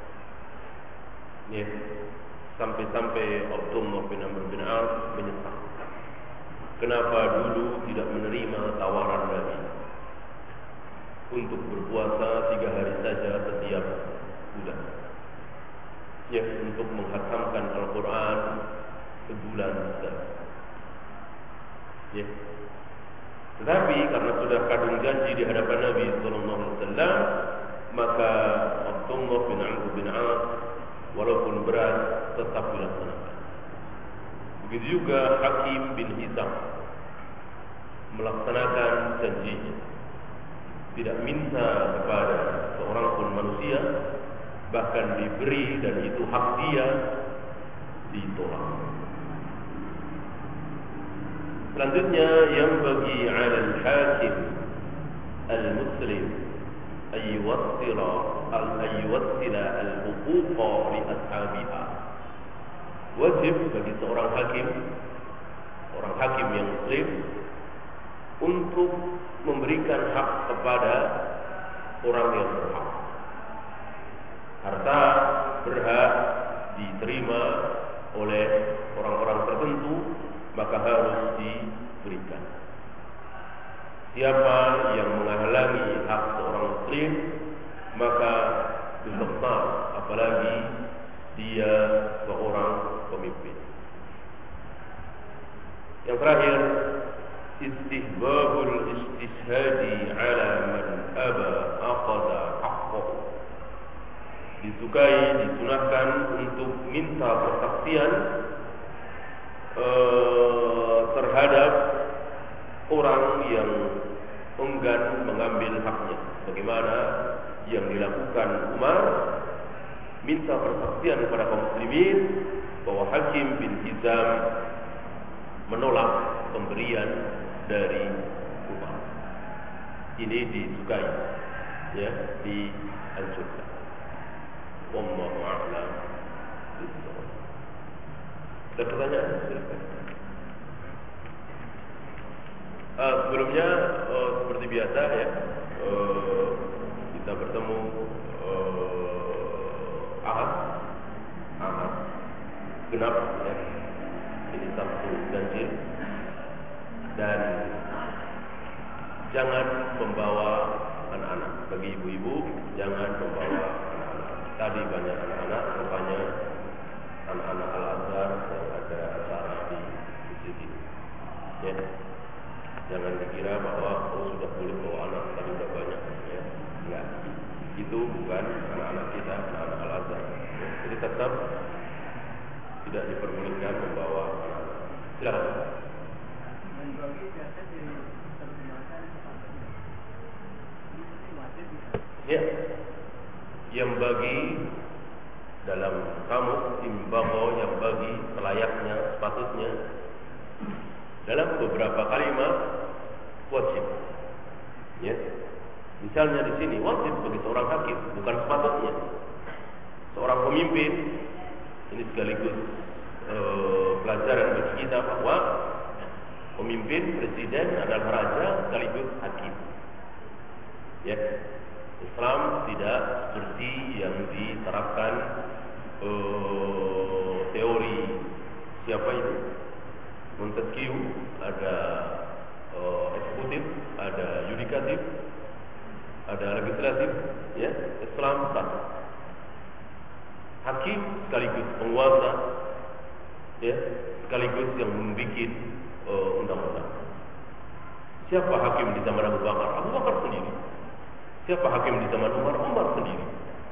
Speaker 1: Ya, sampai-sampai Abdullah bin Amr bin As menyesal. Kenapa dulu tidak menerima tawaran Nabi untuk berpuasa 3 hari saja setiap bulan, ya, untuk menghatamkan Al-Quran sebulan saja. Ya. Tetapi karena sudah kadung janji di hadapan Nabi sallallahu alaihi wasallam, maka Abdullah bin Amr bin As walaupun berat tetap dilaksanakan. Begitu juga Hakim bin Hizam melaksanakan janjinya, tidak minta kepada seorang pun manusia, bahkan diberi dan itu hak dia, ditolak. Selanjutnya, yang bagi al-hakim al-muslim ayyuwassila al-huquqa li ashabiha. Wajib bagi seorang hakim, orang hakim yang muslim, untuk memberikan hak kepada orang yang berhak. Harta berhak diterima oleh orang-orang tertentu, maka harus diberikan. Siapa yang menghalangi hak seorang muslim, maka dosa, apalagi dia seorang pemimpin. Yang terakhir, istihbabul istishhadi ala man aba aqada haqqahu. Disukai, disunahkan untuk minta persaksian terhadap orang yang enggan mengambil haknya, bagaimana yang dilakukan Umar, minta persaksian kepada kaum muslimin bahwa Hakim bin Hizam menolak pemberian dari Umar. Ini disukai, ya, dianjurkan. Wallahu a'lam bishawab. Ada pertanyaan? Silakan. Sebelumnya seperti biasa, ya, kita bertemu Ahad genap, ya. Ini Sabtu ganjil, dan jangan membawa anak-anak. Bagi ibu-ibu, jangan membawa anak-anak. Tadi banyak anak-anak, rupanya anak-anak Al-Azhar yang ada acara di sini, ya. Jangan dikira bahwa sudah boleh bawa anak, tadi sudah banyak, ya. Enggak, itu bukan anak-anak kita, anak-anak Al-Azhar, ya. Jadi tetap tidak diperbolehkan membawa anak-anak. Silakan. Ya, yang bagi dalam kamus imbago, yang bagi selayaknya, sepatutnya, dalam beberapa kalimat wajib, ya. Misalnya di sini wajib bagi seorang hakim, bukan sepatutnya. Seorang pemimpin, ini sekaligus pelajaran bagi kita bahwa pemimpin, presiden adalah raja sekaligus hakim, ya. Islam tidak seperti yang diterapkan teori siapa itu Montesquieu, ada eksekutif, ada yudikatif, ada legislatif, ya, Islam satu. Hakim sekaligus penguasa, ya, sekaligus yang membuat undang-undang. Siapa hakim di zaman Abu Bakar? Abu Bakar sendiri. Siapa hakim di zaman Umar? Umar sendiri.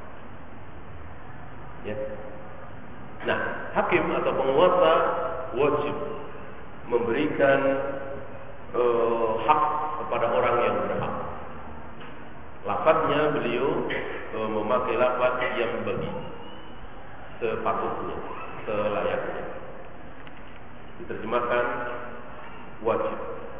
Speaker 1: Ya. Nah, hakim atau penguasa wajib memberikan hak kepada orang yang berhak. Lafadznya beliau memakai lafaz yang bagi, sepatutnya, selayaknya. Diterjemahkan wajib.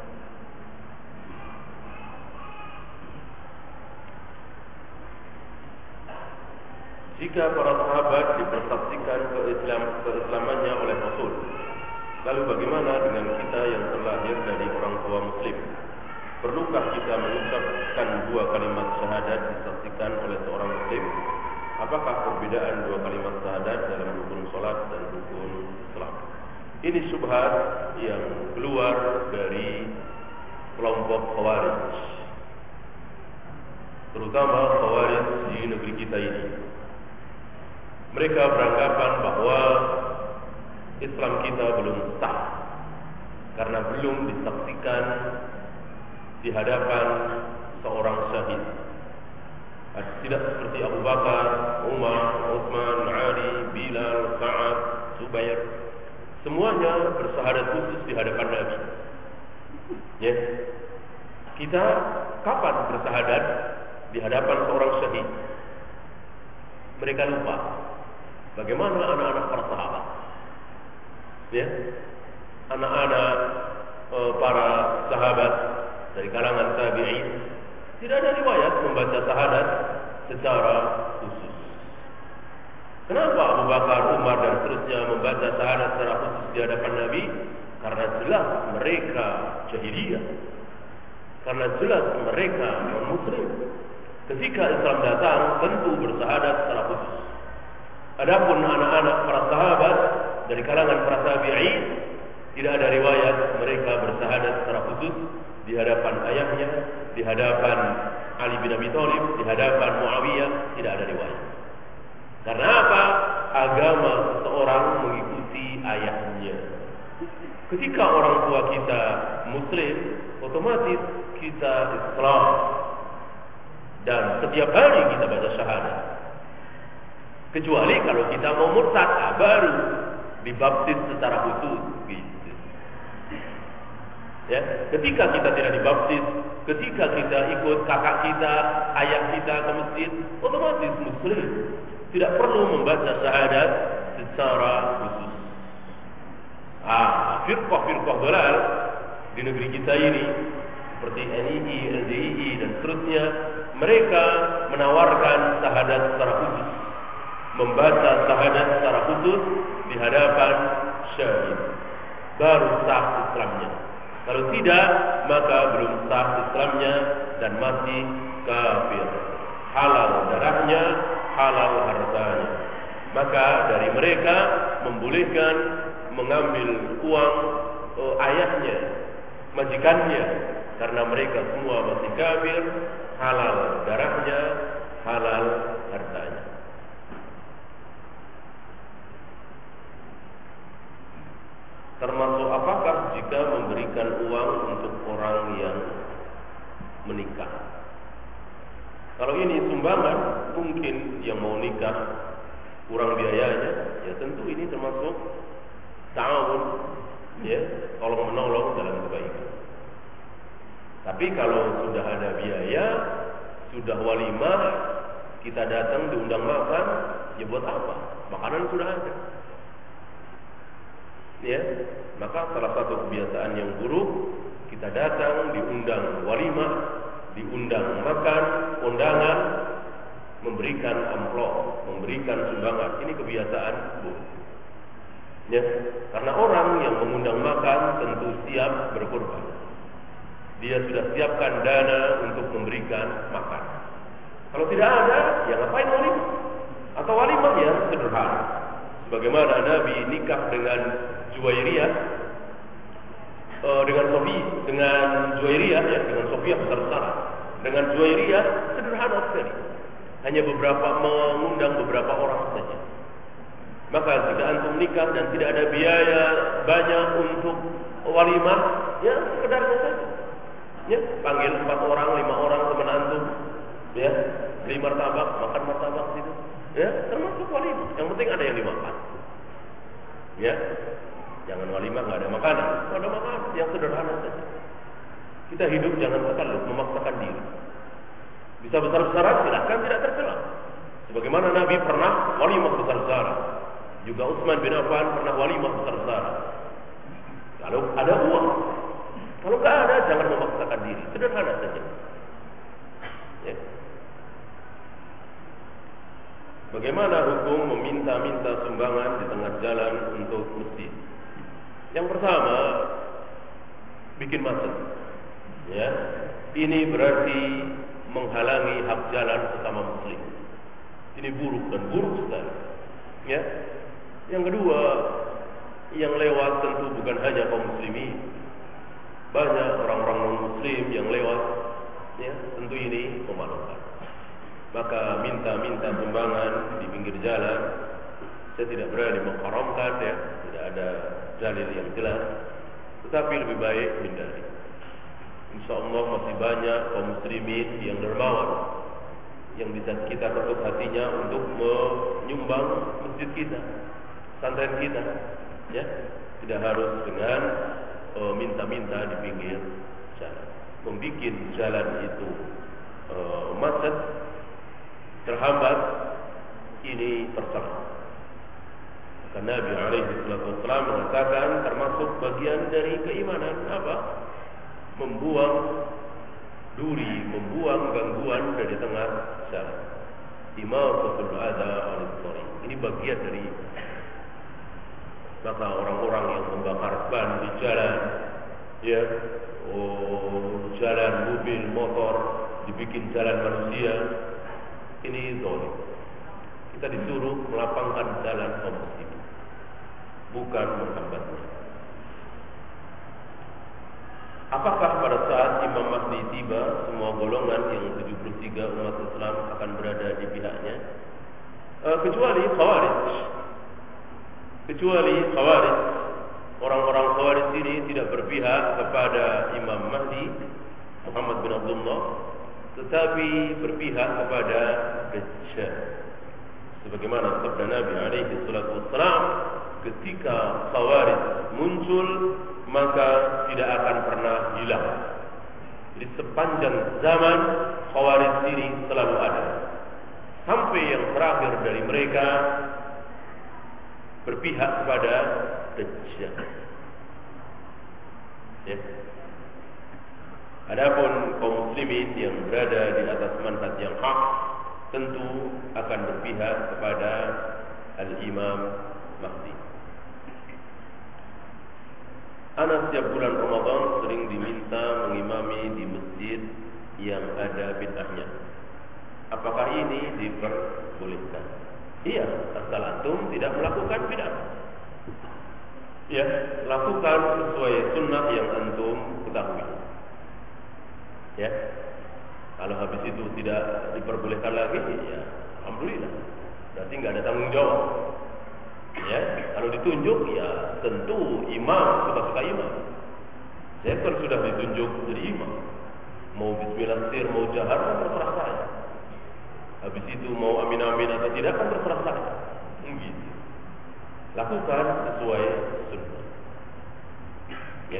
Speaker 1: Jika para sahabat dipersaksikan keislamannya oleh Rasul, lalu bagaimana dengan kita yang terlahir dari orang tua Muslim? Perlukah kita mengucapkan dua kalimat syahadat disaksikan oleh seorang Muslim? Apakah perbedaan dua kalimat syahadat dalam rukun salat dan rukun Islam? Ini syubhat yang keluar dari kelompok Khawarij, terutama Khawarij di negeri kita ini. Mereka beranggapan bahwa Islam kita belum sah karena belum disaksikan di hadapan seorang syahid. Tidak seperti Abu Bakar, Umar, Utsman, Ali, Bilal, Sa'ad, Zubair, semuanya bersyahadat khusus di hadapan Nabi. Ya. Kita kapan bersyahadat di hadapan seorang syahid? Mereka lupa. Bagaimana anak-anak para sahabat? Ya, anak-anak para sahabat dari kalangan tabi'in tidak ada riwayat membaca syahadat secara khusus. Kenapa Abu Bakar, Umar dan seterusnya membaca syahadat secara khusus di hadapan Nabi? Karena jelas mereka jahiliyah. Karena jelas mereka non-muslim. Ketika Islam datang tentu bersyahadat secara khusus. Adapun anak-anak para sahabat dari kalangan para tabi'in tidak ada riwayat mereka bersyahadat secara khusus di hadapan ayahnya, di hadapan Ali bin Abi Thalib, di hadapan Muawiyah, tidak ada riwayat. Karena apa? Agama seseorang mengikuti ayahnya. Ketika orang tua kita Muslim, otomatis kita Islam dan setiap hari kita baca syahadat. Kecuali kalau kita mau murtad, baru dibaptis secara khusus. Gitu. Ya, ketika kita tidak dibaptis, ketika kita ikut kakak kita, ayah kita ke masjid, otomatis Muslim, tidak perlu membaca syahadat secara khusus. Firqah-firqah dalal di negeri kita ini, seperti NII, LDII dan seterusnya, mereka menawarkan syahadat secara khusus. Membaca syahadat secara khusus di hadapan syahid, baru sah Islamnya. Kalau tidak, maka belum sah Islamnya dan masih kafir. Halal darahnya, halal hartanya. Maka dari mereka membolehkan mengambil uang ayahnya, majikannya, karena mereka semua masih kafir. Halal darahnya, halal hartanya. Termasuk apakah jika memberikan uang untuk orang yang menikah? Kalau ini sumbangan, mungkin yang mau nikah kurang biayanya, ya tentu ini termasuk ta'awun, ya, tolong menolong dalam kebaikan. Tapi kalau sudah ada biaya, sudah walimah, kita datang diundang makan, ya buat apa? Makanan sudah ada. Ya, maka salah satu kebiasaan yang buruk, kita datang diundang walimah, diundang makan, undangan, memberikan amplop, memberikan sumbangan. Ini kebiasaan buruk. Ya, karena orang yang mengundang makan tentu siap berkorban. Dia sudah siapkan dana untuk memberikan makan. Kalau tidak ada, ya ngapain walimah? atau walimah yang sederhana. Sebagaimana Nabi nikah dengan Juwairiyah, dengan Juwairiyah ya, dengan Sofiyah besar-besaran. Dengan Juwairiyah sederhana sekali. Hanya mengundang beberapa orang saja. Maka jika antum nikah dan tidak ada biaya banyak untuk walimah, ya sekedarnya saja. Ya, panggil 4 orang, 5 orang teman antum, ya, beli martabak, makan martabak situ. Ya, termasuk walimah. Yang penting ada yang dimakan. Ya. Jangan walimah enggak ada makanan. Kalau ada makanan yang sederhana saja. Kita hidup jangan takalluf, memaksakan diri. Bisa besar-besaran silahkan, tidak tercela. Sebagaimana Nabi pernah walimah besar-besaran. Juga Utsman bin Affan pernah walimah besar-besaran. Kalau ada uang. Kalau enggak ada, jangan memaksakan diri. Sederhana saja. Ya. Bagaimana hukum meminta-minta sumbangan di tengah jalan untuk masjid? Yang pertama, bikin macet. Ya. Ini berarti menghalangi hak jalan sesama muslim. Ini buruk dan buruk sekali. Ya. Yang kedua, yang lewat tentu bukan hanya kaum muslimin. Banyak orang-orang non-muslim yang lewat, ya, tentu ini memalukan. Maka minta-minta sumbangan di pinggir jalan, saya tidak berani mengharamkan, ya, tidak ada dalil yang jelas, tetapi lebih baik hindari. InsyaAllah masih banyak kaum muslimin yang dermawan, yang bisa kita ketuk hatinya untuk menyumbang masjid kita, pesantren kita, ya, tidak harus dengan minta-minta di pinggir jalan, membuat jalan itu macet, terhambat, ini tercela. Karena Nabi SAW mengatakan termasuk bagian dari keimanan apa? Membuang duri, membuang gangguan dari tengah jalan. Imatatul adza 'anil thariq. Ini bagian dari. Maka orang-orang yang membakar ban di jalan, ya, jalan mobil, motor, dibikin jalan manusia, ini zalim. Kita disuruh melapangkan jalan kaum muslimin, bukan menghambatnya. Apakah pada saat Imam Mahdi tiba, semua golongan yang 73 umat Islam akan berada di pihaknya? Kecuali Khawarij. Orang-orang Khawarij ini tidak berpihak kepada Imam Mahdi Muhammad bin Abdullah, tetapi berpihak kepada Dajjal. Sebagaimana sabda Nabi alaihi salatu wassalam, ketika Khawarij muncul, maka tidak akan pernah hilang. Jadi sepanjang zaman Khawarij ini selalu ada, sampai yang terakhir dari mereka berpihak kepada Dajjal. Ya. Adapun kaum muslimin yang berada di atas manhaj yang hak tentu akan berpihak kepada Al-Imam Mahdi. Ana setiap bulan Ramadan sering diminta mengimami di masjid yang ada bid'ahnya. Apakah ini diperbolehkan? Iya, asal antum tidak melakukan bid'ah. Ya, lakukan sesuai sunnah yang antum ketahui. Ya, kalau habis itu tidak diperbolehkan lagi, ya alhamdulillah, berarti nggak ada tanggung jawab. Ya, kalau ditunjuk, ya tentu imam suka-suka imam. Saya kan sudah ditunjuk jadi imam, mau bismillah sir, mau jahar, kan terserah saya. Habis itu mau amin-amin atau tidak, kan terserah saya. Gitu. Lakukan sesuai sunnah. Ya.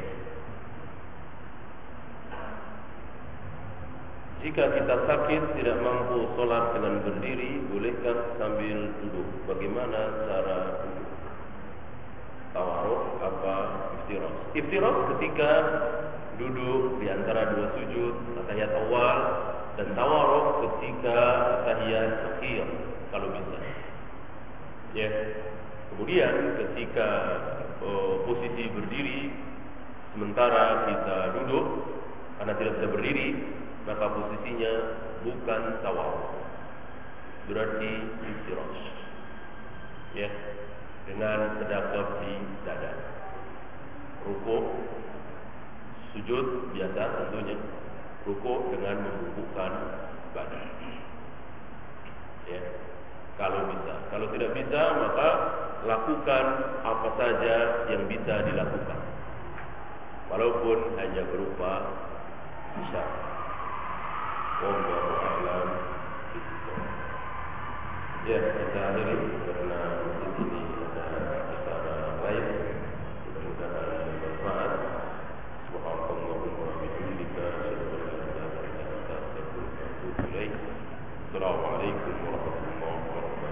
Speaker 1: Jika kita sakit tidak mampu sholat dengan berdiri, bolehkah sambil duduk? Bagaimana cara duduk? Tawarruk apa iftiras? Iftiras ketika duduk di antara dua sujud, tahiyat awal, dan tawarruk ketika tahiyat akhir kalau bisa. Ya. Kemudian ketika posisi berdiri sementara kita duduk karena tidak bisa berdiri, maka posisinya bukan tawarruk. berarti iftirash. Ya, dengan terdakap di dada. Rukuk, sujud biasa tentunya. Rukuk dengan membungkukkan badan. Ya, kalau bisa. Kalau tidak bisa, maka lakukan apa saja yang bisa dilakukan, walaupun hanya berupa isyarat. Wallahu a'lam bishawab. Ya, kita akhiri karena di sini ada acara lain. Mudah-mudahan bermanfaat. Subhanallahumma wa bihamdika, asyhadu an la ilaha illa anta, astaghfiruka wa atubu ilaik. Assalamualaikum warahmatullahi wabarakatuh.